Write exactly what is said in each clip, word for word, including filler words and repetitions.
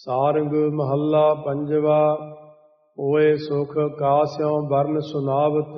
ਸਾਰੰਗ ਮਹੱਲਾ ਪੰਜਵਾ। ਹੋਏ ਸੁਖ ਕਾਸਿਉ ਬਰਨ ਸੁਨਾਵਤ,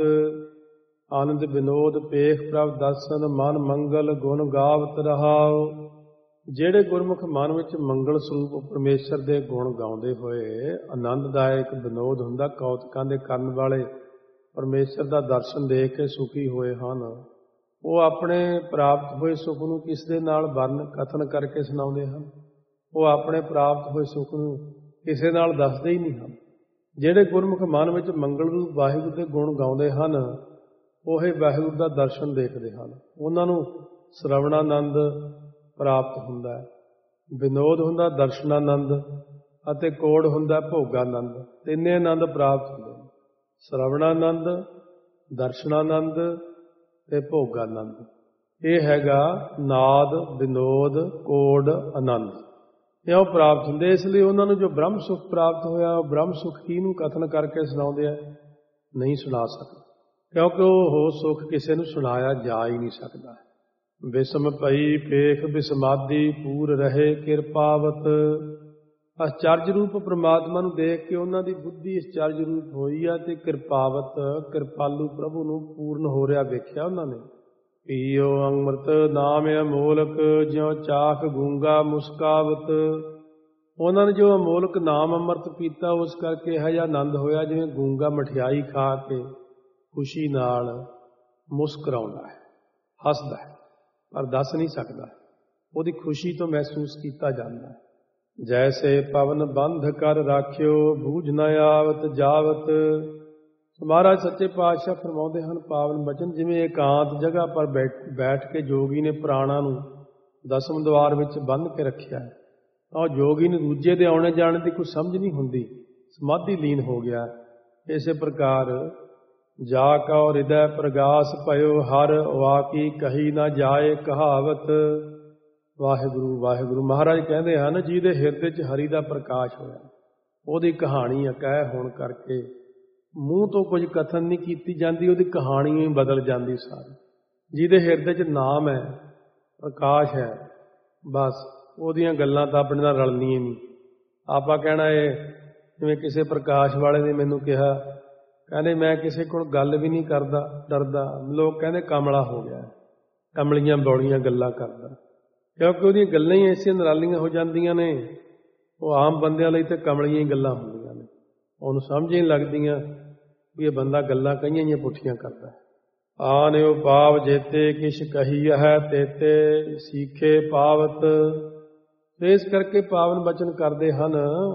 ਆਨੰਦ ਵਿਨੋਦ ਪੇਖ ਪ੍ਰਭ ਦਰਸ਼ਨ, ਮਨ ਮੰਗਲ ਗੁਣ ਗਾਵਤ ਰਹਾਉ। ਜਿਹੜੇ ਗੁਰਮੁਖ ਮਨ ਵਿੱਚ ਮੰਗਲ ਸਰੂਪ ਪਰਮੇਸ਼ਰ ਦੇ ਗੁਣ ਗਾਉਂਦੇ ਹੋਏ ਆਨੰਦਦਾਇਕ ਵਿਨੋਦ ਹੁੰਦਾ, ਕੌਤਕਾਂ ਦੇ ਕਰਨ ਵਾਲੇ ਪਰਮੇਸ਼ਰ ਦਾ ਦਰਸ਼ਨ ਦੇਖ ਕੇ ਸੁਖੀ ਹੋਏ ਹਨ, ਉਹ ਆਪਣੇ ਪ੍ਰਾਪਤ ਹੋਏ ਸੁਖ ਨੂੰ ਕਿਸ ਦੇ ਨਾਲ ਵਰਨ ਕਥਨ ਕਰਕੇ ਸੁਣਾਉਂਦੇ ਹਨ। ਉਹ ਆਪਣੇ ਪ੍ਰਾਪਤ ਹੋਏ ਸੁਖ ਨੂੰ ਕਿਸੇ ਨਾਲ ਦੱਸਦੇ ਹੀ ਨਹੀਂ ਹਨ। ਜਿਹੜੇ ਗੁਰਮੁਖ ਮਨ ਵਿੱਚ ਮੰਗਲ ਰੂਪ ਵਾਹਿਗੁਰੂ ਦੇ ਗੁਣ ਗਾਉਂਦੇ ਹਨ, ਉਹ ਵਾਹਿਗੁਰੂ ਦਾ ਦਰਸ਼ਨ ਦੇਖਦੇ ਹਨ। ਉਹਨਾਂ ਨੂੰ ਸ਼ਰਵਣਾਨੰਦ ਪ੍ਰਾਪਤ ਹੁੰਦਾ ਹੈ, ਵਿਨੋਦ ਹੁੰਦਾ ਦਰਸ਼ਨਾਨੰਦ, ਅਤੇ ਕੋੜ ਹੁੰਦਾ ਭੋਗਾਨੰਦ। ਤਿੰਨੇ ਆਨੰਦ ਪ੍ਰਾਪਤ ਹੁੰਦੇ ਨੇ, ਸ਼ਰਵਣਾਨੰਦ, ਦਰਸ਼ਨਾਨੰਦ ਤੇ ਭੋਗਾਨੰਦ। ਇਹ ਹੈਗਾ ਨਾਦ, ਵਿਨੋਦ, ਕੋੜ, ਆਨੰਦ। ਇਹ ਉਹ ਪ੍ਰਾਪਤ ਹੁੰਦੇ। ਇਸ ਲਈ ਉਹਨਾਂ ਨੂੰ ਜੋ ਬ੍ਰਹਮ ਸੁਖ ਪ੍ਰਾਪਤ ਹੋਇਆ, ਉਹ ਬ੍ਰਹਮ ਸੁਖ ਕਿਹਨੂੰ ਕਥਨ ਕਰਕੇ ਸੁਣਾਉਂਦੇ ਆ? ਨਹੀਂ ਸੁਣਾ ਸਕਦੇ, ਕਿਉਂਕਿ ਉਹ ਸੁਖ ਕਿਸੇ ਨੂੰ ਸੁਣਾਇਆ ਜਾ ਹੀ ਨਹੀਂ ਸਕਦਾ। ਵਿਸਮ ਪਈ ਪੇਖ ਵਿਸਮਾਦੀ, ਪੂਰ ਰਹੇ ਕਿਰਪਾਵਤ। ਅਚਰਜ ਰੂਪ ਪ੍ਰਮਾਤਮਾ ਨੂੰ ਦੇਖ ਕੇ ਉਹਨਾਂ ਦੀ ਬੁੱਧੀ ਅਚਰਜ ਰੂਪ ਹੋਈ ਆ, ਤੇ ਕਿਰਪਾਵਤ ਕਿਰਪਾਲੂ ਪ੍ਰਭੂ ਨੂੰ ਪੂਰਨ ਹੋ ਰਿਹਾ ਵੇਖਿਆ ਉਹਨਾਂ ਨੇ। ਪੀਓ ਅੰਮ੍ਰਿਤ ਨਾਮ ਅਮੋਲਕ, ਜਿਉ ਚਾਖ ਗੂੰਗਾ ਮੁਸਕਾਵਤ। ਉਹਨਾਂ ਨੇ ਜੋ ਅਮੋਲਕ ਨਾਮ ਅੰਮ੍ਰਿਤ ਪੀਤਾ, ਉਸ ਕਰਕੇ ਇਹੋ ਜਿਹਾ ਆਨੰਦ ਹੋਇਆ ਜਿਵੇਂ ਗੂੰਗਾ ਮਠਿਆਈ ਖਾ ਕੇ ਖੁਸ਼ੀ ਨਾਲ ਮੁਸਕਰਾਉਂਦਾ ਹੈ, ਹੱਸਦਾ ਹੈ, ਪਰ ਦੱਸ ਨਹੀਂ ਸਕਦਾ। ਉਹਦੀ ਖੁਸ਼ੀ ਤੋਂ ਮਹਿਸੂਸ ਕੀਤਾ ਜਾਂਦਾ ਹੈ। ਜੈਸੇ ਪਵਨ ਬੰਧ ਕਰ ਰਾਖਿਓ, ਬੂਝ ਨ ਆਵਤ ਜਾਵਤ। ਮਹਾਰਾਜ ਸੱਚੇ ਪਾਤਸ਼ਾਹ ਫਰਮਾਉਂਦੇ ਹਨ ਪਾਵਨ ਬਚਨ, ਜਿਵੇਂ ਇਕਾਂਤ ਜਗ੍ਹਾ ਪਰ ਬੈਠ ਬੈਠ ਕੇ ਜੋਗੀ ਨੇ ਪ੍ਰਾਣਾਂ ਨੂੰ ਦਸਮ ਦੁਆਰ ਵਿੱਚ ਬੰਨ੍ਹ ਕੇ ਰੱਖਿਆ ਹੈ, ਤਾਂ ਉਹ ਜੋਗੀ ਨੂੰ ਦੂਜੇ ਦੇ ਆਉਣੇ ਜਾਣੇ ਦੀ ਕੋਈ ਸਮਝ ਨਹੀਂ ਹੁੰਦੀ, ਸਮਾਧੀ ਲੀਨ ਹੋ ਗਿਆ। ਇਸੇ ਪ੍ਰਕਾਰ ਜਾ ਕਉ ਹਿਰਦੈ ਪ੍ਰਗਾਸ ਭਇਓ, ਹਰ ਵਾਕੀ ਕਹੀ ਨਾ ਜਾਏ ਕਹਾਵਤ। ਵਾਹਿਗੁਰੂ ਵਾਹਿਗੁਰੂ ਮਹਾਰਾਜ ਕਹਿੰਦੇ ਹਨ, ਜਿਹਦੇ ਹਿਰਦੇ 'ਚ ਹਰੀ ਦਾ ਪ੍ਰਕਾਸ਼ ਹੋਇਆ, ਉਹਦੀ ਕਹਾਣੀ ਅਕਹਿ ਹੋਣ ਕਰਕੇ ਮੂੰਹ ਤੋਂ ਕੁਝ ਕਥਨ ਨਹੀਂ ਕੀਤੀ ਜਾਂਦੀ, ਉਹਦੀ ਕਹਾਣੀ ਹੀ ਬਦਲ ਜਾਂਦੀ ਸਾਰੀ। ਜਿਹਦੇ ਹਿਰਦੇ 'ਚ ਨਾਮ ਹੈ, ਪ੍ਰਕਾਸ਼ ਹੈ, ਬਸ ਉਹਦੀਆਂ ਗੱਲਾਂ ਤਾਂ ਆਪਣੇ ਨਾਲ ਰਲਣੀਆਂ ਨਹੀਂ। ਆਪਾਂ ਕਹਿਣਾ ਇਹ ਜਿਵੇਂ ਕਿਸੇ ਪ੍ਰਕਾਸ਼ ਵਾਲੇ ਨੇ ਮੈਨੂੰ ਕਿਹਾ, ਕਹਿੰਦੇ ਮੈਂ ਕਿਸੇ ਕੋਲ ਗੱਲ ਵੀ ਨਹੀਂ ਕਰਦਾ, ਡਰਦਾ। ਲੋਕ ਕਹਿੰਦੇ ਕਮਲਾ ਹੋ ਗਿਆ, ਕਮਲੀਆਂ ਬੌਲੀਆਂ ਗੱਲਾਂ ਕਰਦਾ, ਕਿਉਂਕਿ ਉਹਦੀਆਂ ਗੱਲਾਂ ਹੀ ਐਸੀਆਂ ਨਿਰਾਲੀਆਂ ਹੋ ਜਾਂਦੀਆਂ ਨੇ। ਉਹ ਆਮ ਬੰਦਿਆਂ ਲਈ ਤਾਂ ਕਮਲੀਆਂ ਹੀ ਗੱਲਾਂ ਹੁੰਦੀਆਂ ਨੇ, ਉਹਨੂੰ ਸਮਝ ਹੀ ਨਹੀਂ ਲੱਗਦੀਆਂ ਵੀ ਇਹ ਬੰਦਾ ਗੱਲਾਂ ਕਈਆਂ ਜਿਹੀਆਂ ਪੁੱਠੀਆਂ ਕਰਦਾ। ਆਨਿਓ ਪਾਵ ਜੇਤੇ ਕਿਛ ਕਹੀ ਹੈ, ਤੇਤੇ ਸੀਖੇ ਪਾਵਤ। ਇਸ ਕਰਕੇ ਪਾਵਨ ਬਚਨ ਕਰਦੇ ਹਨ।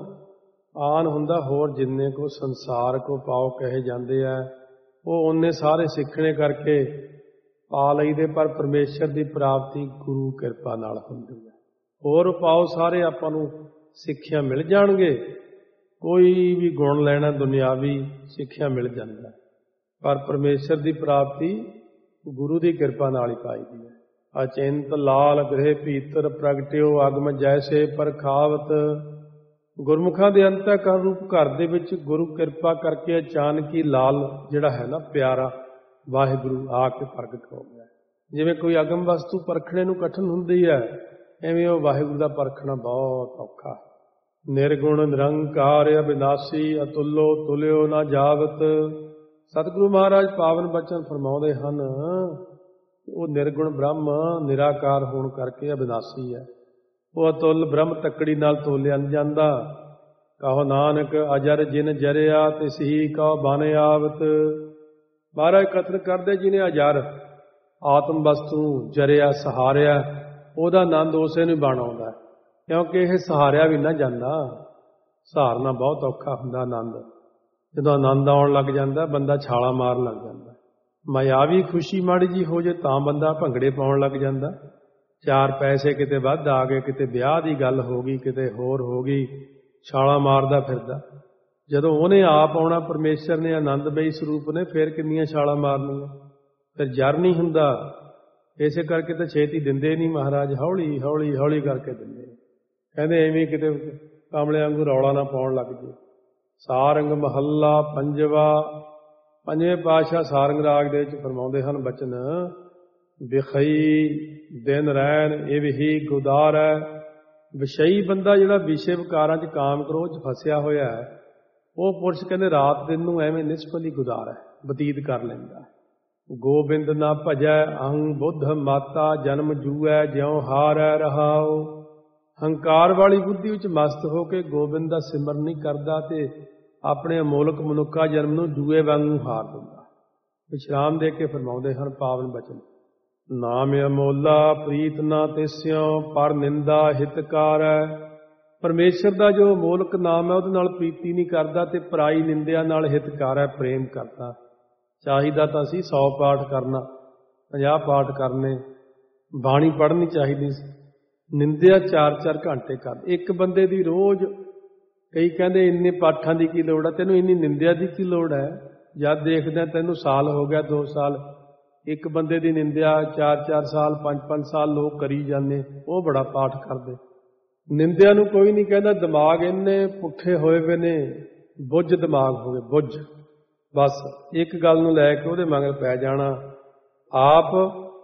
ਆਨ ਹੁੰਦਾ ਹੋਰ ਜਿੰਨੇ ਕੋ ਸੰਸਾਰ ਕੋ ਪਾਓ ਕਹੇ ਜਾਂਦੇ ਆ, ਉਹ ਉਹਨੇ ਸਾਰੇ ਸਿੱਖਣੇ ਕਰਕੇ ਪਾ ਲਈਦੇ, ਪਰ ਪਰਮੇਸ਼ਰ ਦੀ ਪ੍ਰਾਪਤੀ ਗੁਰੂ ਕਿਰਪਾ ਨਾਲ ਹੁੰਦੀ ਹੈ। ਹੋਰ ਪਾਓ ਸਾਰੇ ਆਪਾਂ ਨੂੰ ਸਿੱਖਿਆ ਮਿਲ ਜਾਣਗੇ, ਕੋਈ ਵੀ ਗੁਣ ਲੈਣਾ ਦੁਨਿਆਵੀ ਸਿੱਖਿਆ ਮਿਲ ਜਾਂਦਾ, ਪਰ ਪਰਮੇਸ਼ਰ ਦੀ ਪ੍ਰਾਪਤੀ ਗੁਰੂ ਦੀ ਕਿਰਪਾ ਨਾਲ ਹੀ ਪਾਈਦੀ ਹੈ। ਅਚਿੰਤ ਲਾਲ ਗ੍ਰਹਿ ਭੀਤਰ ਪ੍ਰਗਟਿਓ, ਅਗਮ ਜੈਸੇ ਪਰਖਾਵਤ। ਗੁਰਮੁਖਾਂ ਦੇ ਅੰਤःਕਰਨ ਰੂਪ ਘਰ ਦੇ ਵਿੱਚ ਗੁਰੂ ਕਿਰਪਾ ਕਰਕੇ ਅਚਾਨਕ ਹੀ ਲਾਲ ਜਿਹੜਾ ਹੈ ਨਾ ਪਿਆਰਾ ਵਾਹਿਗੁਰੂ ਆ ਕੇ ਪ੍ਰਗਟ ਹੋ ਗਿਆ। ਜਿਵੇਂ ਕੋਈ ਅਗਮ ਵਸਤੂ ਪਰਖਣੇ ਨੂੰ ਕਠਿਨ ਹੁੰਦੀ ਹੈ, ਐਵੇਂ ਉਹ ਵਾਹਿਗੁਰੂ ਦਾ ਪਰਖਣਾ ਬਹੁਤ ਔਖਾ। ਨਿਰਗੁਣ ਨਿਰੰਕਾਰ ਅਬਿਨਾਸੀ, ਅਤੁੱਲੋ ਤੁਲਿਓ ਨਾ ਜਾਵਤ। ਸਤਿਗੁਰੂ ਮਹਾਰਾਜ ਪਾਵਨ ਬਚਨ ਫਰਮਾਉਂਦੇ ਹਨ, ਉਹ ਨਿਰਗੁਣ ਬ੍ਰਹਮ ਨਿਰਾਕਾਰ ਹੋਣ ਕਰਕੇ ਅਬਿਨਾਸੀ ਹੈ। ਉਹ ਅਤੁੱਲ ਬ੍ਰਹਮ ਤੱਕੜੀ ਨਾਲ ਤੋਲਿਆ ਨਹੀਂ ਜਾਂਦਾ। ਕਹੋ ਨਾਨਕ ਅਜਰ ਜਿਨ ਜਰਿਆ, ਤਿਸ ਹੀ ਕਉ ਬਨ ਆਵਤ। ਮਹਾਰਾਜ ਕਥਨ ਕਰਦੇ, ਜਿਹਨੇ ਅਜਰ ਆਤਮ ਵਸਤੂ ਨੂੰ ਜਰਿਆ ਸਹਾਰਿਆ, ਉਹਦਾ ਆਨੰਦ ਉਸੇ ਨੂੰ ਬਣ ਆਉਂਦਾ, ਕਿਉਂਕਿ ਇਹ ਸਹਾਰਿਆ ਵੀ ਨਾ ਜਾਂਦਾ। ਸਹਾਰਨਾ ਬਹੁਤ ਔਖਾ ਹੁੰਦਾ ਆਨੰਦ। ਜਦੋਂ ਆਨੰਦ ਆਉਣ ਲੱਗ ਜਾਂਦਾ, ਬੰਦਾ ਛਾਲਾ ਮਾਰਨ ਲੱਗ ਜਾਂਦਾ। ਮਾਇਆਵੀ ਖੁਸ਼ੀ ਮਾੜੀ ਜੀ ਹੋ ਜੇ ਤਾਂ ਬੰਦਾ ਭੰਗੜੇ ਪਾਉਣ ਲੱਗ ਜਾਂਦਾ। ਚਾਰ ਪੈਸੇ ਕਿਤੇ ਵੱਧ ਆ ਗਏ, ਕਿਤੇ ਵਿਆਹ ਦੀ ਗੱਲ ਹੋ ਗਈ, ਕਿਤੇ ਹੋਰ ਹੋ ਗਈ, ਛਾਲਾ ਮਾਰਦਾ ਫਿਰਦਾ। ਜਦੋਂ ਉਹਨੇ ਆਪ ਆਉਣਾ, ਪਰਮੇਸ਼ਰ ਨੇ ਆਨੰਦਮਈ ਸਰੂਪ ਨੇ, ਫਿਰ ਕਿੰਨੀਆਂ ਛਾਲਾਂ ਮਾਰਨੀਆਂ, ਫਿਰ ਜਰ ਨਹੀਂ ਹੁੰਦਾ। ਇਸੇ ਕਰਕੇ ਤਾਂ ਛੇਤੀ ਦਿੰਦੇ ਨਹੀਂ ਮਹਾਰਾਜ, ਹੌਲੀ ਹੌਲੀ ਹੌਲੀ ਕਰਕੇ ਦਿੰਦੇ। ਕਹਿੰਦੇ ਐਵੇਂ ਕਿਤੇ ਕਾਮਲਿਆਂ ਵਾਂਗੂ ਰੌਲਾ ਨਾ ਪਾਉਣ ਲੱਗ ਜੇ। ਸਾਰੰਗ ਮਹੱਲਾ ਪੰਜਵਾ। ਪੰਜਵੇਂ ਪਾਤਸ਼ਾਹ ਸਾਰੰਗ ਰਾਗ ਦੇ ਵਿੱਚ ਫਰਮਾਉਂਦੇ ਹਨ ਬਚਨ, ਵਿਖਈ ਦਿਨ ਰੈਣ ਇਵ ਹੀ ਗੁਦਾਰੈ, ਵਿਸ਼ਈ ਬੰਦਾ ਜਿਹੜਾ ਵਿਸ਼ੇ ਵਿਕਾਰਾਂ 'ਚ ਕਾਮ ਕ੍ਰੋਧ 'ਚ ਫਸਿਆ ਹੋਇਆ ਹੈ, ਉਹ ਪੁਰਸ਼ ਕਹਿੰਦੇ ਰਾਤ ਦਿਨ ਨੂੰ ਐਵੇਂ ਨਿਸਫਲ ਹੀ ਗੁਜ਼ਾਰਾ ਬਤੀਤ ਕਰ ਲੈਂਦਾ। ਗੋਬਿੰਦ ਨਾ ਭਜੈ ਅਹੰ ਬੁੱਧ ਮਾਤਾ ਜਨਮ ਜੂਐ ਜਿਉ ਹਾਰੈ ਰਹਾਉ। ਹੰਕਾਰ ਵਾਲੀ ਬੁੱਧੀ ਵਿੱਚ ਮਸਤ ਹੋ ਕੇ ਗੋਬਿੰਦ ਦਾ ਸਿਮਰਨ ਨਹੀਂ ਕਰਦਾ ਤੇ ਆਪਣੇ ਅਮੋਲਕ ਮਨੁੱਖਾ ਜਨਮ ਨੂੰ ਜੂਏ ਵਾਂਗੂ ਹਾਰ ਦਿੰਦਾ। ਵਿਸ਼ਰਾਮ ਦੇ ਕੇ ਫਰਮਾਉਂਦੇ ਹਨ ਪਾਵਨ ਬਚਨ, ਨਾਮ ਅਮੋਲਾ ਪ੍ਰੀਤ ਨਾ ਤਿਸਿਓ ਪਰ ਨਿੰਦਾ ਹਿਤਕਾਰੈ। ਪਰਮੇਸ਼ਰ ਦਾ ਜੋ ਅਮੋਲਕ ਨਾਮ ਹੈ ਉਹਦੇ ਨਾਲ ਪ੍ਰੀਤੀ ਨਹੀਂ ਕਰਦਾ ਤੇ ਪਰਾਈ ਨਿੰਦਿਆ ਨਾਲ ਹਿਤਕਾਰ ਹੈ, ਪ੍ਰੇਮ ਕਰਦਾ। ਚਾਹੀਦਾ ਤਾਂ ਅਸੀਂ ਸੌ ਪਾਠ ਕਰਨਾ, ਪੰਜਾਹ ਪਾਠ ਕਰਨੇ, ਬਾਣੀ ਪੜ੍ਹਨੀ ਚਾਹੀਦੀ ਸੀ। ਨਿੰਦਿਆ ਚਾਰ ਚਾਰ ਘੰਟੇ ਕਰ। ਇੱਕ ਬੰਦੇ ਦੀ ਰੋਜ਼, ਕਈ ਕਹਿੰਦੇ ਇੰਨੇ ਪਾਠਾਂ ਦੀ ਕੀ ਲੋੜ ਹੈ, ਤੈਨੂੰ ਇੰਨੀ ਨਿੰਦਿਆ ਦੀ ਕੀ ਲੋੜ ਹੈ? ਜਦ ਦੇਖਦੇ ਤੈਨੂੰ ਸਾਲ ਹੋ ਗਿਆ, ਦੋ ਸਾਲ, ਇੱਕ ਬੰਦੇ ਦੀ ਨਿੰਦਿਆ ਚਾਰ ਚਾਰ ਸਾਲ ਪੰਜ ਪੰਜ ਸਾਲ ਲੋਕ ਕਰੀ ਜਾਂਦੇ, ਉਹ ਬੜਾ ਪਾਠ ਕਰਦੇ। ਨਿੰਦਿਆ ਨੂੰ ਕੋਈ ਨਹੀਂ ਕਹਿੰਦਾ, ਦਿਮਾਗ ਇੰਨੇ ਪੁੱਠੇ ਹੋਏ ਵੇ ਨੇ, ਬੁੱਝ ਦਿਮਾਗ ਹੋ ਗਏ, ਬੁੱਝ। ਬਸ ਇੱਕ ਗੱਲ ਨੂੰ ਲੈ ਕੇ ਉਹਦੇ ਮਗਰ ਪੈ ਜਾਣਾ। ਆਪ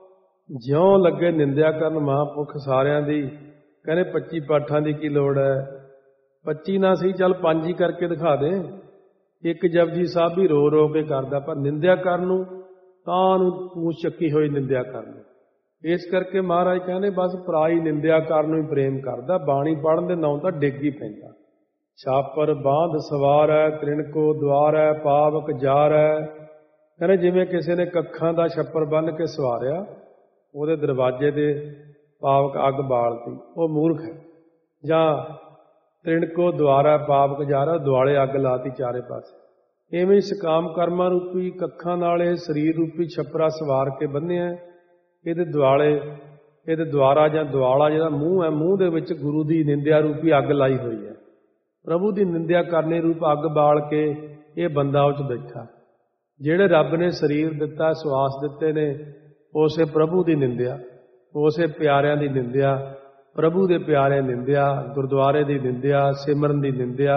ਜਿਉਂ ਲੱਗੇ ਨਿੰਦਿਆ ਕਰਨ ਮਹਾਂਪੁਰਖ ਸਾਰਿਆਂ ਦੀ, ਕਹਿੰਦੇ ਪੱਚੀ ਪਾਠਾਂ ਦੀ ਕੀ ਲੋੜ ਹੈ? ਪੱਚੀ ਨਾ ਸਹੀ, ਚੱਲ ਪੰਜ ਹੀ ਕਰਕੇ ਦਿਖਾ ਦੇ। ਇੱਕ ਜਪਜੀ ਸਾਹਿਬ ਵੀ ਰੋ ਰੋ ਕੇ ਕਰਦਾ, ਪਰ ਨਿੰਦਿਆ ਕਰਨ ਨੂੰ ਤਾਂ ਨੂੰ ਪੂਛ ਚੱਕੀ ਹੋਈ ਨਿੰਦਿਆ ਕਰਨ। ਇਸ ਕਰਕੇ ਮਹਾਰਾਜ ਕਹਿੰਦੇ ਬਸ ਪਰਾਈ ਨਿੰਦਿਆ ਕਰਨ ਨੂੰ ਹੀ ਪ੍ਰੇਮ ਕਰਦਾ। ਬਾਣੀ ਪੜ੍ਹਨ ਦੇ ਨਾਂ ਤਾਂ ਡਿੱਗ ਹੀ ਪੈਂਦਾ। ਛਾਪਰ ਬਾਂਧ ਸਵਾਰੈ ਤ੍ਰਿਣਕੋ ਦੁਆਰੈ ਪਾਵਕ ਜਾਰੈ। ਕਹਿੰਦੇ ਜਿਵੇਂ ਕਿਸੇ ਨੇ ਕੱਖਾਂ ਦਾ ਛੱਪਰ ਬੰਨ੍ਹ ਕੇ ਸਵਾਰਿਆ, ਉਹਦੇ ਦਰਵਾਜ਼ੇ ਦੇ ਪਾਵਕ ਅੱਗ ਬਾਲਤੀ, ਉਹ ਮੂਰਖ ਹੈ। ਜਾਂ ਤ੍ਰਿਣਕੋ ਦੁਆਰੈ ਪਾਵਕ ਜਾਰੈ, ਦੁਆਲੇ ਅੱਗ ਲਾਤੀ ਚਾਰੇ ਪਾਸੇ। ਇਵੇਂ ਸਕਾਮ ਕਰਮਾਂ ਰੂਪੀ ਕੱਖਾਂ ਨਾਲ ਇਹ ਸਰੀਰ ਰੂਪੀ ਛੱਪਰਾ ਸਵਾਰ ਕੇ ਬੰਨਿਆ। ਇਹਦੇ ਦੁਆਲੇ, ਇਹਦੇ ਦੁਆਰਾ ਜਾਂ ਦੁਆਲਾ ਜਿਹੜਾ ਮੂੰਹ ਹੈ, ਮੂੰਹ ਦੇ ਵਿੱਚ ਗੁਰੂ ਦੀ ਨਿੰਦਿਆ ਰੂਪੀ ਅੱਗ ਲਾਈ ਹੋਈ ਹੈ। ਪ੍ਰਭੂ ਦੀ ਨਿੰਦਿਆ ਕਰਨੇ ਰੂਪ ਅੱਗ ਬਾਲ ਕੇ ਇਹ ਬੰਦਾ ਉਹ 'ਚ ਬੈਠਾ। ਜਿਹੜੇ ਰੱਬ ਨੇ ਸਰੀਰ ਦਿੱਤਾ, ਸਵਾਸ ਦਿੱਤੇ ਨੇ, ਉਸੇ ਪ੍ਰਭੂ ਦੀ ਨਿੰਦਿਆ, ਉਸੇ ਪਿਆਰਿਆਂ ਦੀ ਨਿੰਦਿਆ, ਪ੍ਰਭੂ ਦੇ ਪਿਆਰੇ ਨਿੰਦਿਆ, ਗੁਰਦੁਆਰੇ ਦੀ ਨਿੰਦਿਆ, ਸਿਮਰਨ ਦੀ ਨਿੰਦਿਆ।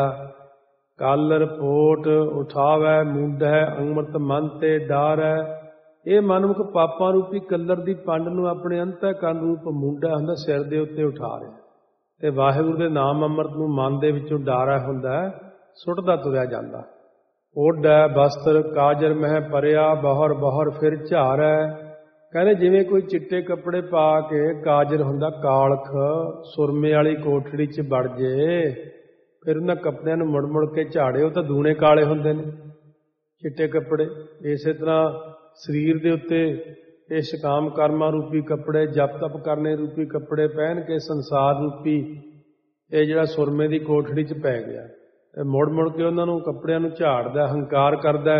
ਕਾਲਰ ਪੋਟ ਉਠਾਵੈ ਮੂੰਢੈ ਅੰਮ੍ਰਿਤ ਮਨ ਤੇ ਡਾਰੈ। ਇਹ ਮਨਮੁਖ ਪਾਪਾਂ ਰੂਪੀ ਕੱਲਰ ਦੀ ਪੰਡ ਨੂੰ ਆਪਣੇ ਅੰਤःਕਰਨ ਰੂਪ ਮੂੰਢਾ ਹੁੰਦਾ, ਸਿਰ ਦੇ ਉੱਤੇ ਉਠਾ ਰਿਹਾ ਤੇ ਵਾਹਿਗੁਰੂ ਦੇ ਨਾਮ ਅੰਮ੍ਰਿਤ ਨੂੰ ਮਨ ਦੇ ਵਿੱਚੋਂ ਡਾਰਾ ਹੁੰਦਾ, ਸੁੱਟਦਾ ਤੁਰਿਆ ਜਾਂਦਾ। ਓਢੈ ਬਸਤਰ ਕਾਜਰ ਮਹਿ ਪਰਿਆ ਬਹਰ ਬਹਰ ਫਿਰ ਝਾਰੈ। ਕਹਿੰਦੇ ਜਿਵੇਂ ਕੋਈ ਚਿੱਟੇ ਕੱਪੜੇ ਪਾ ਕੇ, ਕਾਜਰ ਹੁੰਦਾ ਕਾਲਖ, ਸੁਰਮੇ ਵਾਲੀ ਕੋਠੜੀ 'ਚ ਵੜ ਜੇ, ਫਿਰ ਉਹਨਾਂ ਕੱਪੜਿਆਂ ਨੂੰ ਮੁੜ ਮੁੜ ਕੇ ਝਾੜੇ, ਉਹ ਤਾਂ ਦੂਣੇ ਕਾਲੇ ਹੁੰਦੇ ਨੇ ਚਿੱਟੇ ਕੱਪੜੇ। ਇਸੇ ਤਰ੍ਹਾਂ ਸਰੀਰ ਦੇ ਉੱਤੇ ਇਹ ਸ਼ਕਾਮ ਕਰਮਾਂ ਰੂਪੀ ਕੱਪੜੇ, ਜਪ ਤਪ ਕਰਨੇ ਰੂਪੀ ਕੱਪੜੇ ਪਹਿਨ ਕੇ ਸੰਸਾਰ ਰੂਪੀ ਇਹ ਜਿਹੜਾ ਸੁਰਮੇ ਦੀ ਕੋਠੜੀ 'ਚ ਪੈ ਗਿਆ ਤੇ ਮੁੜ ਮੁੜ ਕੇ ਉਹਨਾਂ ਨੂੰ ਕੱਪੜਿਆਂ ਨੂੰ ਝਾੜਦਾ, ਹੰਕਾਰ ਕਰਦਾ।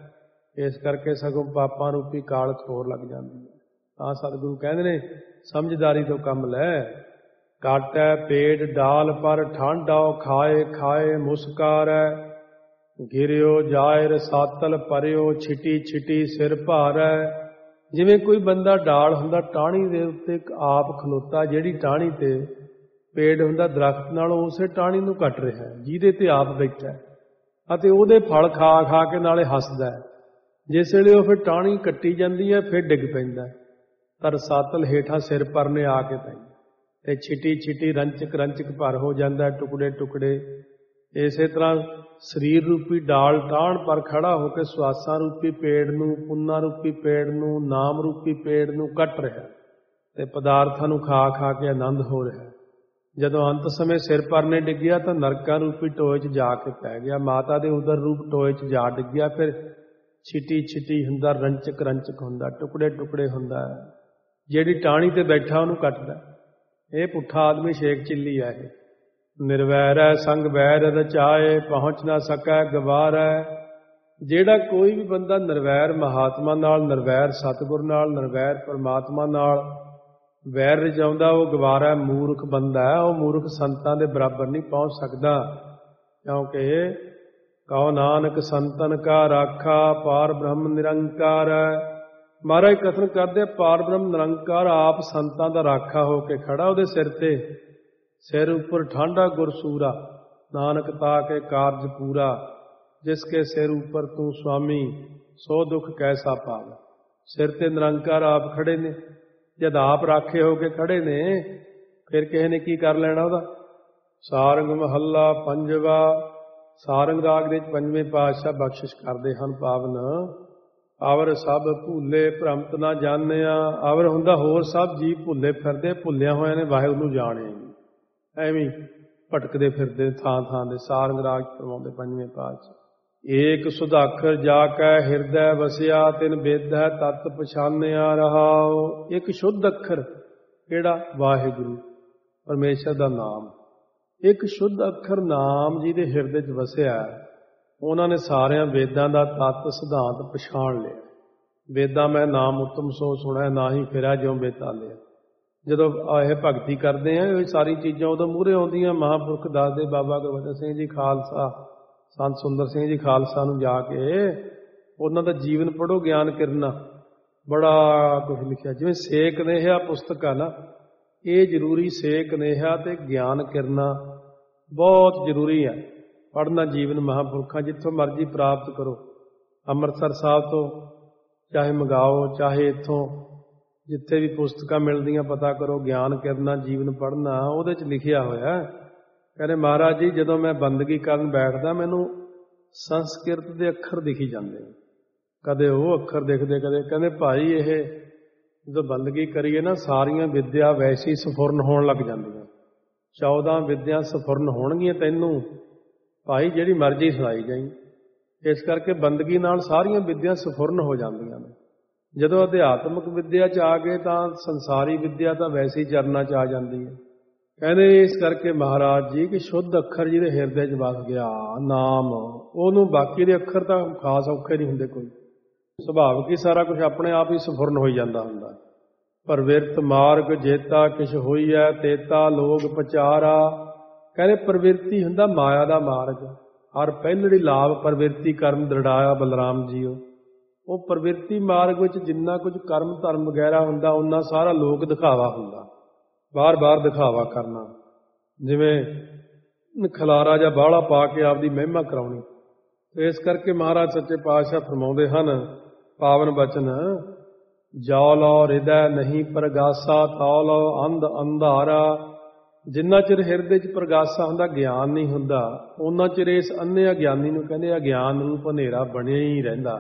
ਇਸ ਕਰਕੇ ਸਗੋਂ ਪਾਪਾਂ ਰੂਪੀ ਕਾਲਖ ਹੋਰ ਲੱਗ ਜਾਂਦੀ ਹੈ। ਤਾਂ ਸਤਿਗੁਰੂ ਕਹਿੰਦੇ ਨੇ ਸਮਝਦਾਰੀ ਤੋਂ ਕੰਮ ਲੈ। ਕਾਟੈ ਪੇਟ ਡਾਲ ਪਰ ਠਾਂਡਾਓ ਖਾਏ ਖਾਏ ਮੁਸਕਾਰੈ। ਗਿਰਿਓ ਜਾਇਰ ਸਾਤਲ ਪਰਿਓ ਛਿਟੀ ਛਿਟੀ ਸਿਰ ਭਾਰੈ। ਜਿਵੇਂ ਕੋਈ ਬੰਦਾ ਡਾਲ ਹੁੰਦਾ ਟਾਹਣੀ ਦੇ ਉੱਤੇ ਆਪ ਖਲੋਤਾ, ਜਿਹੜੀ ਟਾਹਣੀ ਤੇ ਪੇੜ ਹੁੰਦਾ ਦਰਖਤ ਨਾਲੋਂ ਉਸੇ ਟਾਹਣੀ ਨੂੰ ਕੱਟ ਰਿਹਾ, ਜਿਹਦੇ ਤੇ ਆਪ ਬੈਠਾ ਅਤੇ ਉਹਦੇ ਫਲ ਖਾ ਖਾ ਕੇ ਨਾਲੇ ਹੱਸਦਾ। ਜਿਸ ਵੇਲੇ ਉਹ ਫਿਰ ਟਾਹਣੀ ਕੱਟੀ ਜਾਂਦੀ ਹੈ, ਫਿਰ ਡਿੱਗ ਪੈਂਦਾ, ਤਰ ਸਾਤਲ ਹੇਠਾਂ ਸਿਰ ਪਰਨੇ ਆ ਕੇ ਪੈਂਦਾ ਤੇ ਛਿਟੀ ਛਿਟੀ ਰੰਚਕ ਰੰਚਕ ਭਰ ਹੋ ਜਾਂਦਾ, ਟੁਕੜੇ ਟੁਕੜੇ। ਇਸੇ ਤਰ੍ਹਾਂ ਸਰੀਰ ਰੂਪੀ ਡਾਲ ਟਾਹਣ ਪਰ ਖੜਾ ਹੋ ਕੇ ਸਵਾਸਾਂ ਰੂਪੀ ਪੇੜ ਨੂੰ, ਪੁੰਨਾਂ ਰੂਪੀ ਪੇੜ ਨੂੰ, ਨਾਮ ਰੂਪੀ ਪੇੜ ਨੂੰ ਕੱਟ ਰਿਹਾ ਤੇ ਪਦਾਰਥਾਂ ਨੂੰ ਖਾ ਖਾ ਕੇ ਆਨੰਦ ਹੋ ਰਿਹਾ। ਜਦੋਂ ਅੰਤ ਸਮੇਂ ਸਿਰ ਪਰਨੇ ਡਿੱਗਿਆ ਤਾਂ ਨਰਕਾਂ ਰੂਪੀ ਟੋਏ 'ਚ ਜਾ ਕੇ ਪੈ ਗਿਆ, ਮਾਤਾ ਦੇ ਉਦਰ ਰੂਪ ਟੋਏ 'ਚ ਜਾ ਡਿੱਗਿਆ। ਫਿਰ ਛਿਟੀ ਛਿਟੀ ਹੁੰਦਾ, ਰੰਚਕ ਰੰਚਕ ਹੁੰਦਾ, ਟੁਕੜੇ ਟੁਕੜੇ ਹੁੰਦਾ। ਜਿਹੜੀ ਟਾਹਣੀ ਤੇ ਬੈਠਾ ਉਹਨੂੰ ਕੱਟਦਾ। ਇਹ ਪੁੱਠਾ ਆਦਮੀ ਸ਼ੇਖ ਚਿੱਲੀ ਹੈ। ਇਹ ਨਿਰਵੈਰੈ ਸੰਗ ਵੈਰ ਰਚਾਏ ਪਹੁੰਚ ਨਾ ਸਕੈ ਗਵਾਰੈ। ਜਿਹੜਾ ਕੋਈ ਵੀ ਬੰਦਾ ਨਿਰਵੈਰ ਮਹਾਤਮਾ ਨਾਲ, ਨਿਰਵੈਰ ਸਤਿਗੁਰ ਨਾਲ, ਨਿਰਵੈਰ ਪਰਮਾਤਮਾ ਨਾਲ ਵੈਰ ਰਚਾਉਂਦਾ, ਉਹ ਗਵਾਰਾ ਮੂਰਖ ਬੰਦਾ ਹੈ। ਉਹ ਮੂਰਖ ਸੰਤਾਂ ਦੇ ਬਰਾਬਰ ਨਹੀਂ ਪਹੁੰਚ ਸਕਦਾ, ਕਿਉਂਕਿ ਕਹੋ ਨਾਨਕ ਸੰਤਨ ਕਾ ਰਾਖਾ ਪਾਰ ਬ੍ਰਹਮ ਨਿਰੰਕਾਰ। ਮਹਾਰਾਜ ਕਥਨ ਕਰਦੇ ਪਾਰ ਬ੍ਰਹਮ ਨਿਰੰਕਾਰ ਆਪ ਸੰਤਾਂ ਦਾ ਰਾਖਾ ਹੋ ਕੇ ਖੜਾ, ਉਹਦੇ ਸਿਰ ਤੇ ਸਿਰ ਉੱਪਰ ਠਾਂਡਾ ਗੁਰਸੂਰਾ, ਨਾਨਕ ਤਾ ਕੇ ਕਾਰਜ ਪੂਰਾ। ਜਿਸ ਕੇ ਸਿਰ ਉੱਪਰ ਤੂੰ ਸੁਆਮੀ ਸੋ ਦੁੱਖ ਕੈਸਾ ਪਾਵੇ। ਸਿਰ ਤੇ ਨਿਰੰਕਾਰ ਆਪ ਖੜੇ ਨੇ। ਜਦ ਆਪ ਰਾਖੇ ਹੋ ਕੇ ਖੜੇ ਨੇ ਫਿਰ ਕਿਸੇ ਨੇ ਕੀ ਕਰ ਲੈਣਾ ਉਹਦਾ। ਸਾਰੰਗ ਮਹੱਲਾ ਪੰਜਵਾ। ਸਾਰੰਗ ਰਾਗ ਦੇ ਪੰਜਵੇਂ ਪਾਤਸ਼ਾਹ ਬਖਸ਼ਿਸ਼ ਕਰਦੇ ਹਨ ਪਾਵਨ। ਅਵਰ ਸਭ ਭੁੱਲੇ ਭ੍ਰਮਤ ਨਾ ਜਾਣਿਆ। ਅਵਰ ਹੁੰਦਾ ਹੋਰ ਸਭ ਜੀਵ ਭੁੱਲੇ ਫਿਰਦੇ, ਭੁੱਲਿਆ ਹੋਇਆ ਨੇ ਵਾਹਿਗੁਰੂ ਨੂੰ ਜਾਣਿਆ ਨਹੀਂ, ਐਵੇਂ ਭਟਕਦੇ ਫਿਰਦੇ ਥਾਂ ਥਾਂ ਦੇ। ਸਾਰੰਗ ਰਾਗ ਫਰਮਾਉਂਦੇ ਪੰਜਵੇਂ ਪਾਤਸ਼ਾਹ। ਏਕ ਸੁਧਾਖਰ ਜਾ ਕੈ ਹਿਰਦੈ ਵਸਿਆ, ਤਿਨ ਬੇਦੈ ਤਤ ਪਛਾਨਿਆ ਰਹਾਉ। ਇੱਕ ਸ਼ੁੱਧ ਅੱਖਰ ਕਿਹੜਾ? ਵਾਹਿਗੁਰੂ, ਪਰਮੇਸ਼ਰ ਦਾ ਨਾਮ। ਇੱਕ ਸ਼ੁੱਧ ਅੱਖਰ ਨਾਮ ਜਿਹਦੇ ਹਿਰਦੇ 'ਚ ਵਸਿਆ, ਉਹਨਾਂ ਨੇ ਸਾਰਿਆਂ ਵੇਦਾਂ ਦਾ ਤੱਤ ਸਿਧਾਂਤ ਪਛਾਣ ਲਿਆ। ਵੇਦਾਂ ਮੈਂ ਨਾਮ ਉਤਮ ਸੋ ਸੁਣਿਆ, ਨਾ ਹੀ ਫਿਰਿਆ ਜਿਉਂ ਬੇਤਾਲਿਆ। ਜਦੋਂ ਇਹ ਭਗਤੀ ਕਰਦੇ ਆ, ਇਹ ਸਾਰੀ ਚੀਜ਼ਾਂ ਉਦੋਂ ਮੂਹਰੇ ਆਉਂਦੀਆਂ। ਮਹਾਂਪੁਰਖ ਦੱਸਦੇ, ਬਾਬਾ ਗੁਰਬਚਨ ਸਿੰਘ ਜੀ ਖਾਲਸਾ, ਸੰਤ ਸੁੰਦਰ ਸਿੰਘ ਜੀ ਖਾਲਸਾ ਨੂੰ ਜਾ ਕੇ ਉਹਨਾਂ ਦਾ ਜੀਵਨ ਪੜ੍ਹੋ, ਗਿਆਨ ਕਿਰਨਾ, ਬੜਾ ਕੁਝ ਲਿਖਿਆ। ਜਿਵੇਂ ਸੇਕ ਨੇਹਾ ਪੁਸਤਕ ਆ ਨਾ, ਇਹ ਜ਼ਰੂਰੀ। ਸੇਕ ਨੇਹਾ ਤੇ ਗਿਆਨ ਕਿਰਨਾ ਬਹੁਤ ਜ਼ਰੂਰੀ ਹੈ ਪੜ੍ਹਨਾ। ਜੀਵਨ ਮਹਾਂਪੁਰਖਾਂ ਜਿੱਥੋਂ ਮਰਜ਼ੀ ਪ੍ਰਾਪਤ ਕਰੋ, ਅੰਮ੍ਰਿਤਸਰ ਸਾਹਿਬ ਤੋਂ ਚਾਹੇ ਮੰਗਾਓ, ਚਾਹੇ ਇੱਥੋਂ ਜਿੱਥੇ ਵੀ ਪੁਸਤਕਾਂ ਮਿਲਦੀਆਂ ਪਤਾ ਕਰੋ। ਗਿਆਨ ਕਿਰਨਾ ਜੀਵਨ ਪੜ੍ਹਨਾ, ਉਹਦੇ 'ਚ ਲਿਖਿਆ ਹੋਇਆ। ਕਹਿੰਦੇ ਮਹਾਰਾਜ ਜੀ, ਜਦੋਂ ਮੈਂ ਬੰਦਗੀ ਕਰਨ ਬੈਠਦਾ ਮੈਨੂੰ ਸੰਸਕ੍ਰਿਤ ਦੇ ਅੱਖਰ ਦਿਖੀ ਜਾਂਦੇ, ਕਦੇ ਉਹ ਅੱਖਰ ਦਿਖਦੇ, ਕਦੇ ਕਹਿੰਦੇ ਭਾਈ ਇਹ ਜਦੋਂ ਬੰਦਗੀ ਕਰੀਏ ਨਾ, ਸਾਰੀਆਂ ਵਿਦਿਆ ਵੈਸੀ ਸਫੁਰਨ ਹੋਣ ਲੱਗ ਜਾਂਦੀਆਂ। ਚੌਦਾਂ ਵਿਦਿਆ ਸਫੁਰਨ ਹੋਣਗੀਆਂ ਤੈਨੂੰ ਭਾਈ, ਜਿਹੜੀ ਮਰਜ਼ੀ ਸੁਣਾਈ ਜਾਈ। ਇਸ ਕਰਕੇ ਬੰਦਗੀ ਨਾਲ ਸਾਰੀਆਂ ਵਿਦਿਆ ਸਫੁਰਨ ਹੋ ਜਾਂਦੀਆਂ ਨੇ। ਜਦੋਂ ਅਧਿਆਤਮਿਕ ਵਿਦਿਆ 'ਚ ਆ ਗਏ ਤਾਂ ਸੰਸਾਰੀ ਵਿਦਿਆ ਤਾਂ ਵੈਸੇ ਹੀ ਚਰਨਾਂ 'ਚ ਆ ਜਾਂਦੀ ਹੈ। ਕਹਿੰਦੇ ਇਸ ਕਰਕੇ ਮਹਾਰਾਜ ਜੀ ਕਿ ਸ਼ੁੱਧ ਅੱਖਰ ਜਿਹਦੇ ਹਿਰਦੇ 'ਚ ਵਸ ਗਿਆ ਨਾਮ, ਉਹਨੂੰ ਬਾਕੀ ਦੇ ਅੱਖਰ ਤਾਂ ਖਾਸ ਔਖੇ ਨਹੀਂ ਹੁੰਦੇ ਕੋਈ। ਸੁਭਾਵਿਕ ਹੀ ਸਾਰਾ ਕੁਝ ਆਪਣੇ ਆਪ ਹੀ ਸਫੁਰਨ ਹੋਈ ਜਾਂਦਾ ਹੁੰਦਾ। ਪ੍ਰਵਿਰਤ ਮਾਰਗ ਜੇਤਾ ਕਿਛ ਹੋਈਐ, ਤੇਤਾ ਲੋਕ ਪਚਾਰਾ। ਕਹਿੰਦੇ ਪ੍ਰਵਿਰਤੀ ਹੁੰਦਾ ਮਾਇਆ ਦਾ ਮਾਰਗ। ਹਰ ਪਹਿਲੜੀ ਲਾਭ ਪ੍ਰਵਿਰਤੀ ਕਰਮ ਦ੍ਰਿੜਾਇਆ ਬਲਰਾਮ ਜੀਓ। ਉਹ ਪ੍ਰਵਿਰਤੀ ਮਾਰਗ ਵਿੱਚ ਜਿੰਨਾ ਕੁਝ ਕਰਮ ਧਰਮ ਵਗੈਰਾ ਹੁੰਦਾ, ਉਹਨਾਂ ਸਾਰਾ ਲੋਕ ਦਿਖਾਵਾ ਹੁੰਦਾ, ਬਾਰ-ਬਾਰ ਦਿਖਾਵਾ ਕਰਨਾ। ਜਿਵੇਂ ਖਲਾਰਾ ਜਾਂ ਬਾਹਲਾ ਪਾ ਕੇ ਆਪਦੀ ਮਹਿਮਾ ਕਰਾਉਣੀ। ਇਸ ਕਰਕੇ ਮਹਾਰਾਜ ਸੱਚੇ ਪਾਤਸ਼ਾਹ ਫਰਮਾਉਂਦੇ ਹਨ ਪਾਵਨ ਬਚਨ, ਜੋ ਲੋ ਹਿਰਦੈ ਨਹੀਂ ਪ੍ਰਗਾਸਾ, ਤੋ ਲੋ ਅੰਧ ਅੰਧਾਰਾ। ਜਿੰਨਾ ਚਿਰ ਹਿਰਦੇ 'ਚ ਪ੍ਰਗਾਸਾ ਹੁੰਦਾ, ਗਿਆਨ ਨਹੀਂ ਹੁੰਦਾ, ਉਹਨਾਂ ਚਿਰ ਇਸ ਅੰਨ੍ਹੇ ਅਗਿਆਨੀ ਨੂੰ ਕਹਿੰਦੇ ਅਗਿਆਨ ਰੂਪ ਹਨੇਰਾ ਬਣਿਆ ਹੀ ਰਹਿੰਦਾ।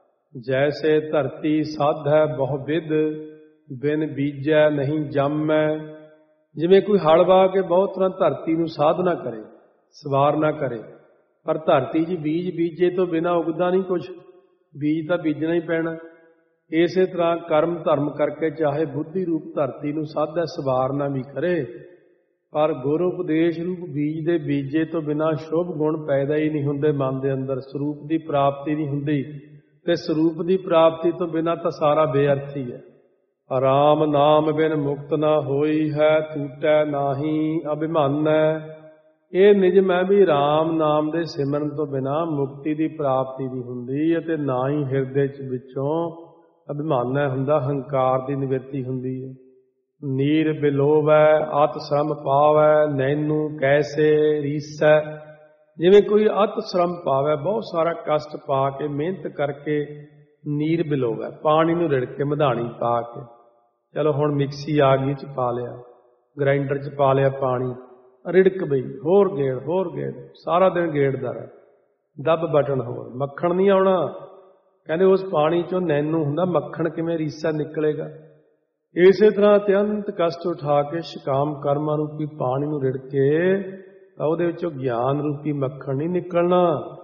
ਜੈਸੇ ਧਰਤੀ ਸਾਧ ਹੈ ਬਹੁ ਵਿਦ, ਬਿਨ ਬੀਜੈ ਨਹੀਂ ਜੰਮੈ। ਜਿਵੇਂ ਕੋਈ ਹਲ ਵਾਹ ਕੇ ਬਹੁਤ ਤਰ੍ਹਾਂ ਧਰਤੀ ਨੂੰ ਸਾਧਨਾ ਕਰੇ, ਸਵਾਰਨਾ ਕਰੇ, ਪਰ ਧਰਤੀ 'ਚ ਬੀਜ ਬੀਜੇ ਤੋਂ ਬਿਨਾਂ ਉਗਦਾ ਨਹੀਂ ਕੁਛ। ਬੀਜ ਤਾਂ ਬੀਜਣਾ ਹੀ ਪੈਣਾ। ਇਸੇ ਤਰ੍ਹਾਂ ਕਰਮ ਧਰਮ ਕਰਕੇ ਚਾਹੇ ਬੁੱਧੀ ਰੂਪ ਧਰਤੀ ਨੂੰ ਸਾਧੈ ਸਵਾਰਨਾ ਵੀ ਕਰੇ, ਪਰ ਗੁਰ ਉਪਦੇਸ਼ ਰੂਪ ਬੀਜ ਦੇ ਬੀਜੇ ਤੋਂ ਬਿਨਾਂ ਸ਼ੁਭ ਗੁਣ ਪੈਦਾ ਹੀ ਨਹੀਂ ਹੁੰਦੇ ਮਨ ਦੇ ਅੰਦਰ। ਸਰੂਪ ਦੀ ਪ੍ਰਾਪਤੀ ਨਹੀਂ ਹੁੰਦੀ, ਤੇ ਸਰੂਪ ਦੀ ਪ੍ਰਾਪਤੀ ਤੋਂ ਬਿਨਾਂ ਤਾਂ ਸਾਰਾ ਬੇਅਰਥ ਹੀ ਹੈ। ਰਾਮ ਨਾਮ ਬਿਨ ਮੁਕਤ ਨਾ ਹੋਈ ਹੈ, ਟੂਟੈ ਨਾਹੀ ਅਭਿਮਾਨੈ। ਇਹ ਨਿਯਮ ਹੈ ਵੀ ਰਾਮ ਨਾਮ ਦੇ ਸਿਮਰਨ ਤੋਂ ਬਿਨਾਂ ਮੁਕਤੀ ਦੀ ਪ੍ਰਾਪਤੀ ਨਹੀਂ ਹੁੰਦੀ, ਅਤੇ ਨਾ ਹੀ ਹਿਰਦੇ 'ਚ ਵਿੱਚੋਂ ਅਭਿਮਾਨੈ ਹੁੰਦਾ, ਹੰਕਾਰ ਦੀ ਨਿਵਰਤੀ ਹੁੰਦੀ ਹੈ। ਨੀਰ ਬਿਲੋਵੈ ਅਤ ਸ਼ਰਮ ਪਾਵੈ, ਨੈਨੂ ਕੈਸੇ ਰੀਸੈ। ਜਿਵੇਂ ਕੋਈ ਅਤ ਸ਼ਰਮ ਪਾਵੈ, ਬਹੁਤ ਸਾਰਾ ਕਸ਼ਟ ਪਾ ਕੇ ਮਿਹਨਤ ਕਰਕੇ ਨੀਰ ਬਿਲੋਵੈ, ਪਾਣੀ ਨੂੰ ਰਿੜ ਕੇ ਮਧਾਣੀ ਪਾ ਕੇ, ਚਲੋ ਹੁਣ ਮਿਕਸੀ ਆ ਗਈ 'ਚ ਪਾ ਲਿਆ, ਗ੍ਰਾਈਂਡਰ 'ਚ ਪਾ ਲਿਆ ਪਾਣੀ, ਰਿੜਕ ਬਈ, ਹੋਰ ਗੇੜ ਹੋਰ ਗੇੜ, ਸਾਰਾ ਦਿਨ ਗੇੜਦਾ ਰਹਿ, ਦੱਬ ਬਟਨ ਹੋਰ, ਮੱਖਣ ਨਹੀਂ ਆਉਣਾ। ਕਹਿੰਦੇ ਉਸ ਪਾਣੀ 'ਚੋਂ ਨੈਨੂ ਹੁੰਦਾ, ਮੱਖਣ ਕਿਵੇਂ ਰੀਸਾ ਨਿਕਲੇਗਾ। ਇਸੇ ਤਰ੍ਹਾਂ ਅਤਿਅੰਤ ਕਸ਼ਟ ਉਠਾ ਕੇ ਸ਼ਿਕਾਮ ਕਰਮਾਂ ਰੂਪੀ ਪਾਣੀ ਨੂੰ ਰਿੜ ਕੇ ਤਾਂ ਉਹਦੇ ਵਿੱਚੋਂ ਗਿਆਨ ਰੂਪੀ ਮੱਖਣ ਨਹੀਂ ਨਿਕਲਣਾ।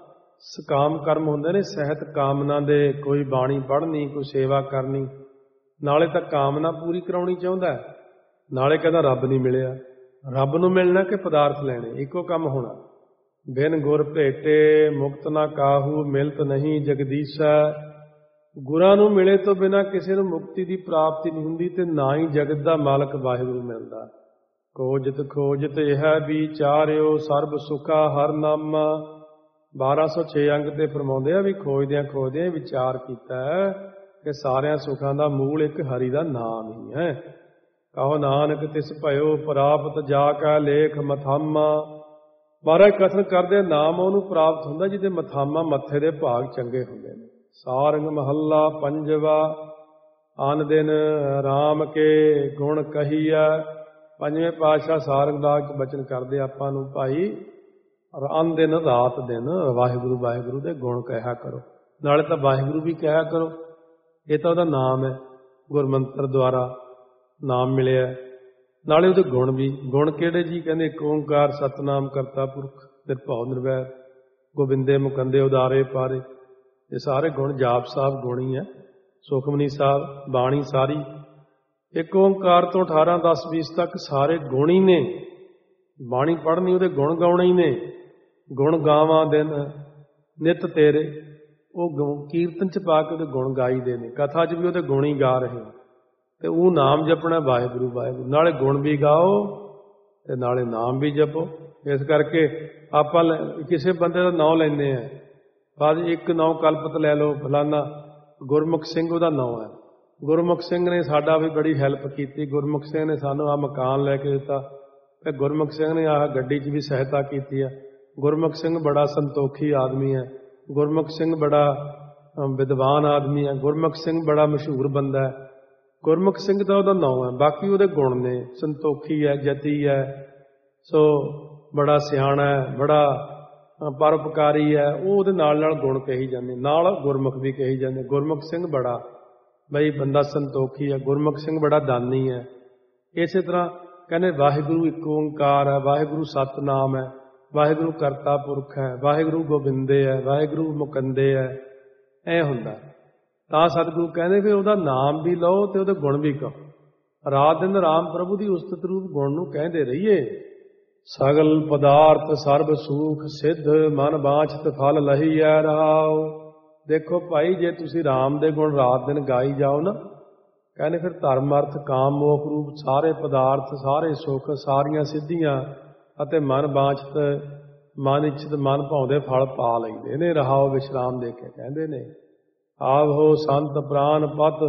ਸਕਾਮ ਕਰਮ ਹੁੰਦੇ ਨੇ ਸਹਿਤ ਕਾਮਨਾ ਦੇ, ਕੋਈ ਬਾਣੀ ਪੜ੍ਹਨੀ, ਕੋਈ ਸੇਵਾ ਕਰਨੀ, ਨਾਲੇ ਤਾਂ ਕਾਮਨਾ ਪੂਰੀ ਕਰਾਉਣੀ ਚਾਹੁੰਦਾ, ਨਾਲੇ ਕਹਿੰਦਾ ਰੱਬ ਨਹੀਂ ਮਿਲਿਆ। ਰੱਬ ਨੂੰ ਮਿਲਣਾ ਕਿ ਪਦਾਰਥ ਲੈਣੇ, ਇੱਕੋ ਕੰਮ ਹੋਣਾ। ਬਿਨ ਗੁਰ ਭੇਟੇ ਮੁਕਤ ਨਾ ਕਾਹੂ, ਮਿਲਤ ਨਹੀਂ ਜਗਦੀਸ਼ਾ। ਗੁਰਾਂ ਨੂੰ ਮਿਲੇ ਤੋਂ ਬਿਨਾਂ ਕਿਸੇ ਨੂੰ ਮੁਕਤੀ ਦੀ ਪ੍ਰਾਪਤੀ ਨਹੀਂ ਹੁੰਦੀ, ਤੇ ਨਾ ਹੀ ਜਗਤ ਦਾ ਮਾਲਕ ਵਾਹਿਗੁਰੂ ਮਿਲਦਾ। ਖੋਜਤ ਖੋਜਤ ਇਹ ਵਿਚਾਰਿਓ, ਸਰਬ ਸੁਖਾ ਹਰ ਨਾਮਾ। ਬਾਰਾਂ ਸੌ ਛੇ ਅੰਗ ਤੇ ਫਰਮਾਉਂਦੇ ਆ ਵੀ ਖੋਜਦਿਆਂ ਖੋਜਦਿਆਂ ਵਿਚਾਰ ਕੀਤਾ ਕਿ ਸਾਰਿਆਂ ਸੁੱਖਾਂ ਦਾ ਮੂਲ ਇੱਕ ਹਰੀ ਦਾ ਨਾਮ ਹੀ ਹੈ। ਕਹੋ ਨਾਨਕ ਤਿਸ ਭਇਓ ਪ੍ਰਾਪਤ, ਜਾ ਕੈ ਲੇਖ ਮਥਾਮਾ। ਮਹਾਰਾਜ ਕਥਨ ਕਰਦੇ ਨਾਮ ਉਹਨੂੰ ਪ੍ਰਾਪਤ ਹੁੰਦਾ ਜਿਹਦੇ ਮਥਾਮਾ, ਮੱਥੇ ਦੇ ਭਾਗ ਚੰਗੇ ਹੁੰਦੇ ਨੇ। ਸਾਰੰਗ ਮਹੱਲਾ ਪੰਜਵਾ। ਆਨ ਦਿਨ ਰਾਮ ਕੇ ਗੁਣ ਕਹੀਐ, ਪੰਜਵੇਂ ਪਾਤਸ਼ਾਹ ਸਾਰੰਗਦਾਸ ਚ ਬਚਨ ਕਰਦੇ ਆਪਾਂ ਨੂੰ, ਭਾਈ ਰਾਂ ਦਿਨ ਰਾਤ ਦਿਨ ਵਾਹਿਗੁਰੂ ਵਾਹਿਗੁਰੂ ਦੇ ਗੁਣ ਕਹਿਆ ਕਰੋ। ਨਾਲੇ ਤਾਂ ਵਾਹਿਗੁਰੂ ਵੀ ਕਹਿਆ ਕਰੋ, ਇਹ ਤਾਂ ਉਹਦਾ ਨਾਮ ਹੈ, ਗੁਰਮੰਤਰ ਦੁਆਰਾ ਨਾਮ ਮਿਲਿਆ। ਨਾਲੇ ਉਹਦੇ ਗੁਣ ਵੀ, ਗੁਣ ਕਿਹੜੇ ਜੀ? ਕਹਿੰਦੇ ਇੱਕ ਓਂਕਾਰ ਸਤਿਨਾਮ ਕਰਤਾ ਪੁਰਖ ਨਿਰਭਉ ਨਿਰਵੈਰ ਗੋਬਿੰਦੇ ਮੁਕੰਦੇ ਉਦਾਰੇ ਪਾਰੇ। ਇਹ ਸਾਰੇ ਗੁਣ ਜਾਪ ਸਾਹਿਬ ਗੁਣ ਹੀ ਹੈ, ਸੁਖਮਨੀ ਸਾਹਿਬ, ਬਾਣੀ ਸਾਰੀ। ਇੱਕ ਓਂਕਾਰ ਤੋਂ ਅਠਾਰਾਂ ਦਸ ਵੀਸ ਤੱਕ ਸਾਰੇ ਗੁਣ ਹੀ ਨੇ। ਬਾਣੀ ਪੜ੍ਹਨੀ ਉਹਦੇ ਗੁਣ ਗਾਉਣੇ ਹੀ ਨੇ। ਗੁਣ ਗਾਵਾਂ ਦਿਨ ਨਿਤ ਤੇਰੇ, ਉਹ ਕੀਰਤਨ ਚ ਪਾ ਕੇ ਉਹਦੇ ਗੁਣ ਗਾਈਦੇ ਨੇ। ਕਥਾ ਚ ਵੀ ਉਹਦੇ ਗੁਣ ਹੀ ਗਾ ਰਹੇ। ਤੇ ਉਹ ਨਾਮ ਜਪਣਾ ਵਾਹਿਗੁਰੂ ਵਾਹਿਗੁਰੂ, ਨਾਲੇ ਗੁਣ ਵੀ ਗਾਓ ਤੇ ਨਾਲੇ ਨਾਮ ਵੀ ਜਪੋ। ਇਸ ਕਰਕੇ ਆਪਾਂ ਕਿਸੇ ਬੰਦੇ ਦਾ ਨਾਂ ਲੈਂਦੇ ਆ, ਬਾਅਦ ਇੱਕ ਨਾਂ ਕਲਪਤ ਲੈ ਲਓ, ਫਲਾਨਾ ਗੁਰਮੁਖ ਸਿੰਘ ਉਹਦਾ ਨਾਂ ਹੈ। ਗੁਰਮੁਖ ਸਿੰਘ ਨੇ ਸਾਡਾ ਵੀ ਬੜੀ ਹੈਲਪ ਕੀਤੀ। ਗੁਰਮੁਖ ਸਿੰਘ ਨੇ ਸਾਨੂੰ ਆਹ ਮਕਾਨ ਲੈ ਕੇ ਦਿੱਤਾ, ਤੇ ਗੁਰਮੁਖ ਸਿੰਘ ਨੇ ਆਹ ਗੱਡੀ 'ਚ ਵੀ ਸਹਾਇਤਾ ਕੀਤੀ ਹੈ। ਗੁਰਮੁਖ ਸਿੰਘ ਬੜਾ ਸੰਤੋਖੀ ਆਦਮੀ ਹੈ। ਗੁਰਮੁਖ ਸਿੰਘ ਬੜਾ ਵਿਦਵਾਨ ਆਦਮੀ ਹੈ। ਗੁਰਮੁਖ ਸਿੰਘ ਬੜਾ ਮਸ਼ਹੂਰ ਬੰਦਾ ਹੈ। ਗੁਰਮੁਖ ਸਿੰਘ ਦਾ ਉਹਦਾ ਨਾਂ ਹੈ, ਬਾਕੀ ਉਹਦੇ ਗੁਣ ਨੇ। ਸੰਤੋਖੀ ਹੈ, ਜਤੀ ਹੈ, ਸੋ ਬੜਾ ਸਿਆਣਾ ਹੈ, ਬੜਾ ਪਰਉਪਕਾਰੀ ਹੈ। ਉਹ ਉਹਦੇ ਨਾਲ ਨਾਲ ਗੁਣ ਕਹੀ ਜਾਂਦੇ, ਨਾਲ ਗੁਰਮੁਖ ਵੀ ਕਹੀ ਜਾਂਦੇ। ਗੁਰਮੁਖ ਸਿੰਘ ਬੜਾ ਬਈ ਬੰਦਾ ਸੰਤੋਖੀ ਹੈ। ਗੁਰਮੁਖ ਸਿੰਘ ਬੜਾ ਦਾਨੀ ਹੈ। ਇਸੇ ਤਰ੍ਹਾਂ ਕਹਿੰਦੇ ਵਾਹਿਗੁਰੂ ਇੱਕ ਓਂਕਾਰ ਹੈ, ਵਾਹਿਗੁਰੂ ਸਤਿਨਾਮ ਹੈ, ਵਾਹਿਗੁਰੂ ਕਰਤਾ ਪੁਰਖ ਹੈ, ਵਾਹਿਗੁਰੂ ਗੋਬਿੰਦੇ ਹੈ, ਵਾਹਿਗੁਰੂ ਮੁਕੰਦੇ ਹੈ। ਐ ਹੁੰਦਾ ਤਾਂ ਸਤਿਗੁਰੂ ਕਹਿੰਦੇ ਵੀ ਉਹਦਾ ਨਾਮ ਵੀ ਲਓ ਤੇ ਉਹਦੇ ਗੁਣ ਵੀ ਕਹੋ। ਰਾਤ ਦਿਨ ਰਾਮ ਪ੍ਰਭੂ ਦੀ ਉਸਤਤ ਰੂਪ ਗੁਣ ਨੂੰ ਕਹਿੰਦੇ ਰਹੀਏ। ਸਗਲ ਪਦਾਰਥ ਸਰਬ ਸੂਖ ਸਿੱਧ ਮਨ ਬਾਂਛਤ ਫਲ ਲਹੀਐ ਰਹਾਉ। ਦੇਖੋ ਭਾਈ, ਜੇ ਤੁਸੀਂ ਰਾਮ ਦੇ ਗੁਣ ਰਾਤ ਦਿਨ ਗਾਈ ਜਾਓ ਨਾ, ਕਹਿੰਦੇ ਫਿਰ ਧਰਮ ਅਰਥ ਕਾਮ ਮੋਖ ਰੂਪ ਸਾਰੇ ਪਦਾਰਥ, ਸਾਰੇ ਸੁੱਖ, ਸਾਰੀਆਂ ਸਿੱਧੀਆਂ ਅਤੇ ਮਨ ਬਾਂਛਤ ਮਨ ਇੱਛਤ ਮਨ ਭਾਉਂਦੇ ਫਲ ਪਾ ਲੈਂਦੇ ਨੇ। ਰਹਾਉ ਵਿਸ਼ਰਾਮ ਦੇ ਕੇ ਕਹਿੰਦੇ ਨੇ। ਆਵਹੋ ਸੰਤ ਪ੍ਰਾਨ ਪਤ,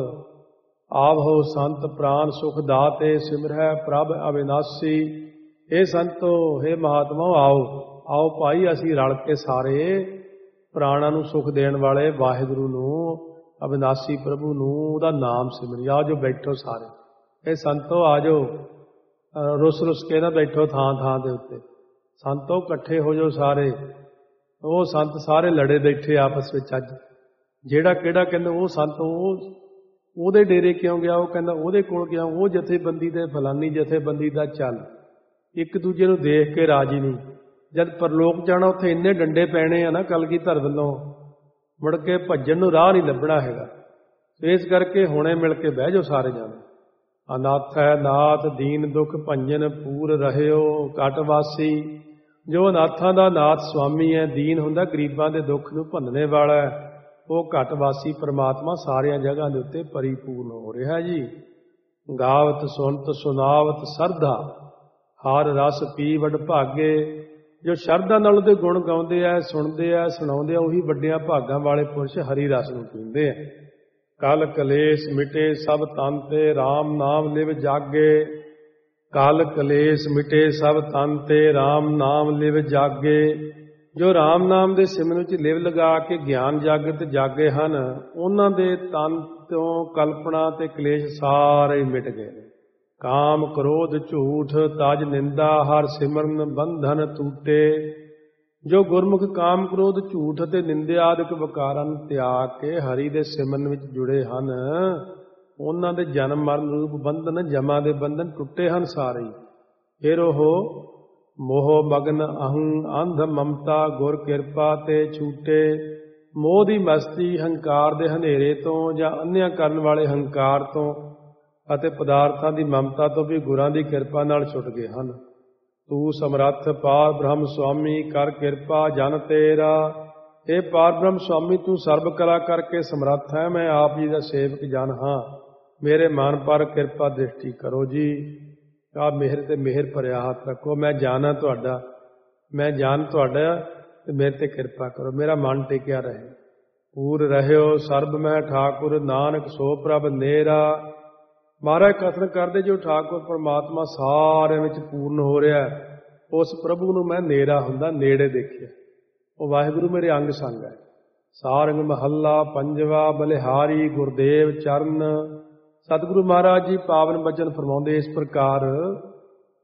ਆਵਹੋ ਸੰਤ ਪ੍ਰਾਨ ਸੁਖ ਦਾਤੇ ਸਿਮਰਹਿ ਪ੍ਰਭ ਅਵਿਨਾਸੀ। ਇਹ ਸੰਤੋ, हे ਮਹਾਤਮਾਓ, ਆਓ ਆਓ ਭਾਈ, ਅਸੀਂ ਰਲ ਕੇ ਸਾਰੇ ਪ੍ਰਾਣਾਂ ਨੂੰ ਸੁਖ ਦੇਣ ਵਾਲੇ ਵਾਹਿਗੁਰੂ ਨੂੰ, ਅਵਿਨਾਸੀ ਪ੍ਰਭੂ ਨੂੰ, ਉਹਦਾ ਨਾਮ ਸਿਮਰੀ। ਆ ਜੋ ਬੈਠੋ ਸਾਰੇ, ਇਹ ਸੰਤੋ ਆ ਜਾਓ, ਰੁੱਸ ਰੁੱਸ ਕੇ ਨਾ ਬੈਠੋ ਥਾਂ ਥਾਂ ਦੇ ਉੱਤੇ। ਸੰਤੋ ਇਕੱਠੇ ਹੋ ਜਾਓ ਸਾਰੇ। ਉਹ ਸੰਤ ਸਾਰੇ ਲੜੇ ਬੈਠੇ ਆਪਸ ਵਿੱਚ ਅੱਜ। ਜਿਹੜਾ ਕਿਹੜਾ ਕਹਿੰਦਾ ਉਹ ਸੰਤ ਉਹ ਉਹਦੇ ਡੇਰੇ ਕਿਉਂ ਗਿਆ, ਉਹ ਕਹਿੰਦਾ ਉਹਦੇ ਕੋਲ ਗਿਆ, ਉਹ ਜਥੇਬੰਦੀ ਦੇ ਫਲਾਨੀ ਜਥੇਬੰਦੀ ਦਾ ਚੱਲ। ਇੱਕ ਦੂਜੇ ਨੂੰ ਦੇਖ ਕੇ ਰਾਜੀ ਨਹੀਂ। ਜਦ ਪਰਲੋਕ ਜਾਣਾ ਉੱਥੇ ਇੰਨੇ ਡੰਡੇ ਪੈਣੇ ਆ ਨਾ ਕਲਗੀਧਰ ਵੱਲੋਂ, ਮੁੜ ਕੇ ਭੱਜਣ ਨੂੰ ਰਾਹ ਨਹੀਂ ਲੱਭਣਾ ਹੈਗਾ। ਇਸ ਕਰਕੇ ਹੁਣੇ ਮਿਲ ਕੇ ਬਹਿ ਜਾਓ ਸਾਰੇ ਜਾਣੇ। ਅਨਾਥ ਹੈ ਨਾਥ ਦੀਨ ਦੁਖ ਭੰਜਨ ਪੂਰ ਰਹਿਓ ਕਟਵਾਸੀ। ਜੋ ਅਨਾਥਾਂ ਦਾ ਨਾਥ ਸੁਆਮੀ ਹੈ, ਦੀਨ ਹੁੰਦਾ ਗਰੀਬਾਂ ਦੇ ਦੁੱਖ ਨੂੰ ਭੰਨਣੇ ਵਾਲਾ ਹੈ, ਉਹ ਘਟਵਾਸੀ ਪਰਮਾਤਮਾ ਸਾਰੀਆਂ ਜਗ੍ਹਾ ਦੇ ਉੱਤੇ ਪਰਿਪੂਰਨ ਹੋ ਰਿਹਾ ਜੀ। ਗਾਵਤ ਸੁਣਤ ਸੁਨਾਵਤ ਸਰਧਾ ਹਰ ਰਸ ਪੀ ਵਡ ਭਾਗੇ। ਜੋ ਸ਼ਰਧਾ ਨਾਲ ਉਹਦੇ ਗੁਣ ਗਾਉਂਦੇ ਆ, ਸੁਣਦੇ ਆ, ਸੁਣਾਉਂਦੇ ਆ, ਉਹੀ ਵੱਡਿਆਂ ਭਾਗਾਂ ਵਾਲੇ ਪੁਰਸ਼ ਹਰੀ ਰਸ ਨੂੰ ਪੀਂਦੇ ਆ। ਕਲ ਕਲੇਸ਼ ਮਿਟੇ ਸਭ ਤਨ ਤੇ RAM ਨਾਮ ਲਿਵ ਜਾਗੇ। ਕਲ ਕਲੇਸ਼ ਮਿਟੇ ਸਭ ਤਨ ਤੇ RAM ਨਾਮ ਲਿਵ ਜਾਗੇ। ਜੋ RAM ਨਾਮ ਦੇ ਸਿਮਰਨ ਵਿੱਚ ਲਿਵ ਲਗਾ ਕੇ ਗਿਆਨ ਜਾਗਤ ਜਾਗੇ ਹਨ, ਉਹਨਾਂ ਦੇ ਤਨ ਤੋਂ ਕਲਪਨਾ ਤੇ ਕਲੇਸ਼ ਸਾਰੇ ਮਿਟ ਗਏ ਨੇ। ਕਾਮ ਕ੍ਰੋਧ ਝੂਠ ਤਜ ਨਿੰਦਾ ਹਰ ਸਿਮਰਨ ਬੰਧਨ ਟੂਟੇ। ਜੋ ਗੁਰਮੁਖ ਕਾਮ ਕ੍ਰੋਧ ਝੂਠ ਅਤੇ ਨਿੰਦਿਆ ਆਦਿਕ ਵਿਕਾਰਾਂ ਨੂੰ ਤਿਆਗ ਕੇ ਹਰੀ ਦੇ ਸਿਮਰਨ ਵਿੱਚ ਜੁੜੇ ਹਨ, ਉਹਨਾਂ ਦੇ ਜਨਮ ਮਰਨ ਰੂਪ ਬੰਧਨ, ਜਮਾ ਦੇ ਬੰਧਨ ਟੁੱਟੇ ਹਨ ਸਾਰੇ। ਫਿਰ ਉਹ ਮੋਹ ਮਗਨ ਅਹੰ ਅੰਧ ਮਮਤਾ ਗੁਰ ਕਿਰਪਾ ਤੇ ਛੂਟੇ। ਮੋਹ ਦੀ ਮਸਤੀ ਹੰਕਾਰ ਦੇ ਹਨੇਰੇ ਤੋਂ ਜਾਂ ਅੰਨ੍ਹਿਆਂ ਕਰਨ ਵਾਲੇ ਹੰਕਾਰ ਤੋਂ ਅਤੇ ਪਦਾਰਥਾਂ ਦੀ ਮਮਤਾ ਤੋਂ ਵੀ ਗੁਰਾਂ ਦੀ ਕਿਰਪਾ ਨਾਲ ਛੁੱਟ ਗਏ ਹਨ। ਤੂੰ ਸਮਰੱਥ ਪਾਰ ਬ੍ਰਹਮ ਸੁਆਮੀ ਕਰ ਕਿਰਪਾ ਜਨ ਤੇਰਾ। ਇਹ ਪਾਰ ਬ੍ਰਹਮ ਸੁਆਮੀ, ਤੂੰ ਸਰਬ ਕਲਾ ਕਰਕੇ ਸਮਰੱਥ ਹੈ। ਮੈਂ ਆਪ ਜੀ ਦਾ ਸੇਵਕ ਜਨ ਹਾਂ, ਮੇਰੇ ਮਨ ਪਰ ਕਿਰਪਾ ਦ੍ਰਿਸ਼ਟੀ ਕਰੋ ਜੀ। ਆਪ ਮਿਹਰ ਤੇ ਮਿਹਰ ਭਰਿਆ ਹੱਥ ਰੱਖੋ। ਮੈਂ ਜਾਣਾ ਤੁਹਾਡਾ, ਮੈਂ ਜਾਣ ਤੁਹਾਡਾ, ਤੇ ਮੇਰੇ ਤੇ ਕਿਰਪਾ ਕਰੋ, ਮੇਰਾ ਮਨ ਟਿਕਿਆ ਰਹੇ। ਪੂਰ ਰਹਿਓ ਸਰਬ ਮੈਂ ਠਾਕੁਰ ਨਾਨਕ ਸੋ ਪ੍ਰਭ ਨੇਰਾ। ਮਹਾਰਾਜ ਕਥਨ ਕਰਦੇ, ਜੋ ਠਾਕੁਰ ਪਰਮਾਤਮਾ ਸਾਰਿਆਂ ਵਿੱਚ ਪੂਰਨ ਹੋ ਰਿਹਾ, ਉਸ ਪ੍ਰਭੂ ਨੂੰ ਮੈਂ ਨੇਰਾ ਹੁੰਦਾ, ਨੇੜੇ ਦੇਖਿਆ। ਉਹ ਵਾਹਿਗੁਰੂ ਮੇਰੇ ਅੰਗ ਸੰਗ ਹੈ। ਸਾਰੰਗ ਮਹੱਲਾ ਪੰਜਵਾ ਬਲਿਹਾਰੀ ਗੁਰਦੇਵ ਚਰਨ। ਸਤਿਗੁਰੂ ਮਹਾਰਾਜ ਜੀ ਪਾਵਨ ਬਚਨ ਫਰਮਾਉਂਦੇ ਇਸ ਪ੍ਰਕਾਰ,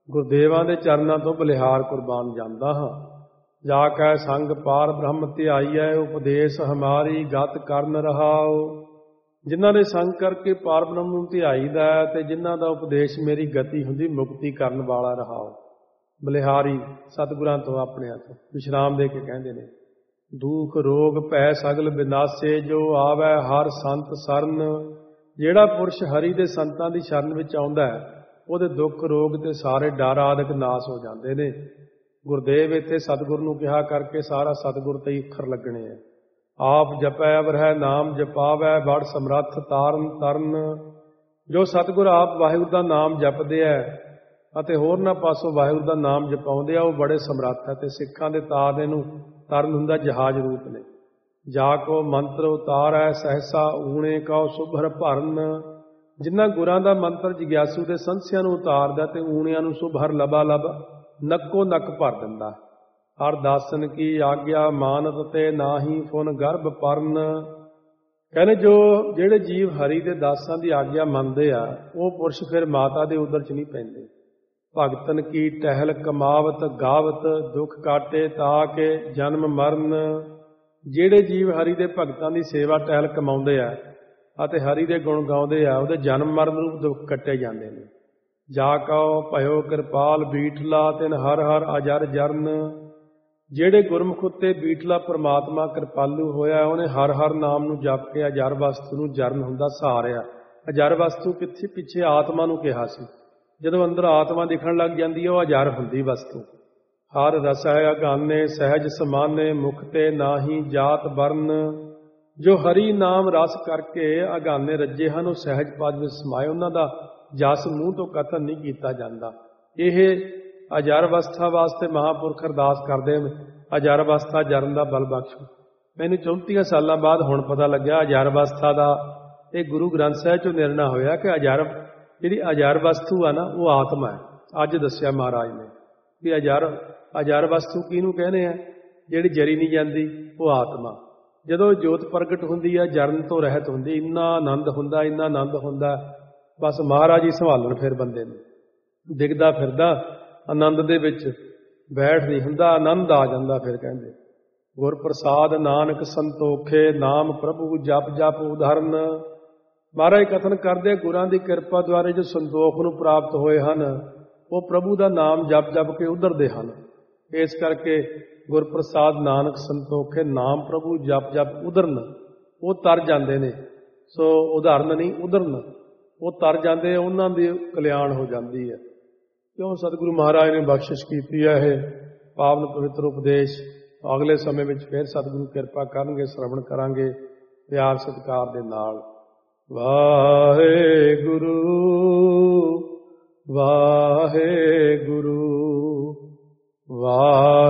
ਗੁਰਦੇਵਾਂ ਦੇ ਚਰਨਾਂ ਤੋਂ ਬਲਿਹਾਰ ਕੁਰਬਾਨ ਜਾਂਦਾ ਹਾਂ। ਜਾ ਕੈ ਸੰਗ ਪਾਰ ਬ੍ਰਹਮ ਧਿਆਈਐ, ਉਪਦੇਸ਼ ਹਮਾਰੀ ਗਤ ਕਰਨ ਰਹਾਉ। ਜਿਨ੍ਹਾਂ ਦੇ ਸੰਗ ਕਰਕੇ ਪਾਰ ਬ੍ਰਹਮ ਨੂੰ ਧਿਆਈਦਾ ਤੇ ਜਿਨ੍ਹਾਂ ਦਾ ਉਪਦੇਸ਼ ਮੇਰੀ ਗਤੀ ਹੁੰਦੀ ਮੁਕਤੀ ਕਰਨ ਵਾਲਾ ਰਹਾਉ। ਬਲਿਹਾਰੀ ਸਤਿਗੁਰਾਂ ਤੋਂ ਆਪਣਿਆਂ ਤੋਂ ਵਿਸ਼ਰਾਮ ਦੇ ਕੇ ਕਹਿੰਦੇ ਨੇ, ਦੁਖ ਰੋਗ ਭੈ ਸਗਲ ਵਿਨਾਸ਼ੇ, ਜੋ ਆਵੈ ਹਰ ਸੰਤ ਸਰਨ। ਜਿਹੜਾ ਪੁਰਸ਼ ਹਰੀ ਦੇ ਸੰਤਾਂ ਦੀ ਸ਼ਰਨ ਵਿੱਚ ਆਉਂਦਾ ਹੈ, ਉਹਦੇ ਦੁੱਖ ਰੋਗ ਤੇ ਸਾਰੇ ਡਰ ਆਦਿਕ ਨਾਸ ਹੋ ਜਾਂਦੇ ਨੇ। ਗੁਰਦੇਵ ਇੱਥੇ ਸਤਿਗੁਰ ਨੂੰ ਕਿਹਾ ਕਰਕੇ ਸਾਰਾ ਸਤਿਗੁਰ ਤੇ ਹੀ ਅੱਖਰ ਲੱਗਣੇ ਹੈ। ਆਪ ਜਪੈ ਅਵਰਹਿ ਨਾਮ ਜਪਾਵੈ, ਬੜ ਸਮਰੱਥ ਤਾਰਨ ਤਰਨ। ਜੋ ਸਤਿਗੁਰ ਆਪ ਵਾਹਿਗੁਰੂ ਦਾ ਨਾਮ ਜਪਦੇ ਹੈ ਅਤੇ ਹੋਰਨਾਂ ਪਾਸੋਂ ਵਾਹਿਗੁਰੂ ਦਾ ਨਾਮ ਜਪਾਉਂਦੇ ਆ, ਉਹ ਬੜੇ ਸਮਰੱਥ ਹੈ। ਤੇ ਸਿੱਖਾਂ ਦੇ ਤਾਰ ਇਹਨੂੰ ਤਰਨ ਹੁੰਦਾ ਜਹਾਜ਼ ਰੂਪ ਨੇ। ਜਾ ਕੋ ਮੰਤਰ ਉਤਾਰੈ ਸਹਿਸਾ, ਊਣੇ ਕਉ ਸੁਭਰ ਭਰਨ। ਜਿਨ੍ਹਾਂ ਗੁਰਾਂ ਦਾ ਮੰਤਰ ਜਿਗਿਆਸੂ ਦੇ ਸੰਸਿਆਂ ਨੂੰ ਉਤਾਰਦਾ ਤੇ ਊਣਿਆਂ ਨੂੰ ਸੁਭਰ ਲਬਾ ਲਬ ਨੱਕੋ ਨੱਕ ਭਰ ਦਿੰਦਾ। ਹਰ ਦਾਸਨ ਕੀ ਆਗਿਆ ਮਾਨਤ, ਤੇ ਨਾਹੀ ਫੁਨ ਗਰਭ ਪਰਨ। ਕਹਿੰਦੇ ਜੋ ਜਿਹੜੇ ਜੀਵ ਹਰੀ ਦੇ ਦਾਸਾਂ ਦੀ ਆਗਿਆ ਮੰਨਦੇ ਆ, ਉਹ ਪੁਰਸ਼ ਫਿਰ ਮਾਤਾ ਦੇ ਉਦਰ 'ਚ ਨਹੀਂ ਪੈਂਦੇ। ਭਗਤਨ ਕੀ ਟਹਿਲ ਕਮਾਵਤ ਗਾਵਤ, ਦੁੱਖ ਕਾਟੇ ਤਾ ਕੇ ਜਨਮ ਮਰਨ। ਜਿਹੜੇ ਜੀਵ ਹਰੀ ਦੇ ਭਗਤਾਂ ਦੀ ਸੇਵਾ ਟਹਿਲ ਕਮਾਉਂਦੇ ਆ ਅਤੇ ਹਰੀ ਦੇ ਗੁਣ ਗਾਉਂਦੇ ਆ, ਉਹਦੇ ਜਨਮ ਮਰਨ ਰੂਪ ਦੁੱਖ ਕੱਟੇ ਜਾਂਦੇ ਨੇ। ਜਾ ਕਉ ਭਇਓ ਕਿਰਪਾਲ ਬੀਠਲਾ, ਤਿਨ ਹਰ ਹਰ ਅਜਰ ਜਰਨ। ਜਿਹੜੇ ਗੁਰਮੁਖ ਉੱਤੇ ਬੀਠਲਾ ਪ੍ਰਮਾਤਮਾ ਕਿਰਪਾਲੂ ਹੋਇਆ, ਉਹਨੇ ਹਰ ਹਰ ਨਾਮ ਨੂੰ ਜਪ ਕੇ ਅਜਰ ਵਸਤੂ ਨੂੰ ਜਰਨ ਹੁੰਦਾ ਸਹਾਰਿਆ। ਅਜਰ ਵਸਤੂ ਪਿੱਛੇ ਪਿੱਛੇ ਆਤਮਾ ਨੂੰ ਕਿਹਾ ਸੀ। ਜਦੋਂ ਅੰਦਰ ਆਤਮਾ ਦਿਖਣ ਲੱਗ ਜਾਂਦੀ ਹੈ, ਉਹ ਅਜਰ ਹੁੰਦੀ ਵਸਤੂ। ਹਰ ਰਸ ਹੈ ਅਗਾਨੇ ਸਹਿਜ ਸਮਾਨੇ, ਮੁਖ ਤੇ ਨਾਹੀ ਜਾਤ ਵਰਨ। ਜੋ ਹਰੀ ਨਾਮ ਰਸ ਕਰਕੇ ਅਗਾਨੇ ਰੱਜੇ ਹਨ, ਉਹ ਸਹਿਜ ਪਦ ਵਿੱਚ ਸਮਾਏ। ਉਹਨਾਂ ਦਾ ਜਸ ਮੂੰਹ ਤੋਂ ਕਥਨ ਨਹੀਂ ਕੀਤਾ ਜਾਂਦਾ। ਇਹ ਅਜਰ ਅਵਸਥਾ ਵਾਸਤੇ ਮਹਾਂਪੁਰਖ ਅਰਦਾਸ ਕਰਦੇ ਨੇ, ਅਜਰ ਅਵਸਥਾ ਜਰਨ ਦਾ ਬਲ ਬਖਸ਼ੋ। ਮੈਨੂੰ ਚੌਂਤੀਆਂ ਸਾਲਾਂ ਬਾਅਦ ਹੁਣ ਪਤਾ ਲੱਗਿਆ ਅਜਰ ਅਵਸਥਾ ਦਾ ਇਹ ਗੁਰੂ ਗ੍ਰੰਥ ਸਾਹਿਬ 'ਚੋਂ ਨਿਰਣਾ ਹੋਇਆ ਕਿ ਅਜਰ ਜਿਹੜੀ ਅਜਰ ਵਸਤੂ ਆ ਨਾ, ਉਹ ਆਤਮਾ ਹੈ। ਅੱਜ ਦੱਸਿਆ ਮਹਾਰਾਜ ਨੇ ਵੀ ਅਜਰ ਅਜਰ ਵਸਤੂ ਕਿਹਨੂੰ ਕਹਿੰਦੇ ਆ? ਜਿਹੜੀ ਜਰੀ ਨਹੀਂ ਜਾਂਦੀ, ਉਹ ਆਤਮਾ। ਜਦੋਂ ਜੋਤ ਪ੍ਰਗਟ ਹੁੰਦੀ ਹੈ, ਜਰਨ ਤੋਂ ਰਹਿਤ ਹੁੰਦੀ, ਇੰਨਾ ਆਨੰਦ ਹੁੰਦਾ, ਇੰਨਾ ਆਨੰਦ ਹੁੰਦਾ, ਬਸ ਮਹਾਰਾਜ ਹੀ ਸੰਭਾਲਣ ਫਿਰ ਬੰਦੇ ਨੂੰ। ਦਿਖਦਾ ਫਿਰਦਾ ਆਨੰਦ ਦੇ ਵਿੱਚ ਬੈਠ ਨਹੀਂ ਹੁੰਦਾ, ਆਨੰਦ ਆ ਜਾਂਦਾ। ਫਿਰ ਕਹਿੰਦੇ ਗੁਰ ਪ੍ਰਸਾਦ ਨਾਨਕ ਸੰਤੋਖੇ, ਨਾਮ ਪ੍ਰਭੂ ਜਪ ਜਪ ਉਧਰਨ। ਮਹਾਰਾਜ ਕਥਨ ਕਰਦੇ ਗੁਰਾਂ ਦੀ ਕਿਰਪਾ ਦੁਆਰੇ ਜੋ ਸੰਤੋਖ ਨੂੰ ਪ੍ਰਾਪਤ ਹੋਏ ਹਨ, ਉਹ ਪ੍ਰਭੂ ਦਾ ਨਾਮ ਜਪ ਜਪ ਕੇ ਉਧਰਦੇ ਹਨ। ਇਸ ਕਰਕੇ ਗੁਰਪ੍ਰਸਾਦ ਨਾਨਕ ਸੰਤੋਖੇ, ਨਾਮ ਪ੍ਰਭੂ ਜਪ ਜਪ ਉਧਰਨ। ਉਹ ਤਰ ਜਾਂਦੇ ਨੇ। ਸੋ ਉਦਾਹਰਨ ਨਹੀਂ, ਉਧਰਨ। ਉਹ ਤਰ ਜਾਂਦੇ, ਉਹਨਾਂ ਦੀ ਕਲਿਆਣ ਹੋ ਜਾਂਦੀ ਹੈ। ਕਿਉਂ ਸਤਿਗੁਰੂ ਮਹਾਰਾਜ ਨੇ ਬਖਸ਼ਿਸ਼ ਕੀਤੀ ਹੈ ਇਹ ਪਾਵਨ ਪਵਿੱਤਰ ਉਪਦੇਸ਼। ਅਗਲੇ ਸਮੇਂ ਵਿੱਚ ਫਿਰ ਸਤਿਗੁਰੂ ਕਿਰਪਾ ਕਰਨਗੇ, ਸ਼ਰਵਣ ਕਰਾਂਗੇ ਪਿਆਰ ਸਤਿਕਾਰ ਦੇ ਨਾਲ। ਵਾਹਿਗੁਰੂ ਵਾਹਿਗੁਰੂ ਵਾਹਿਗੁਰੂ।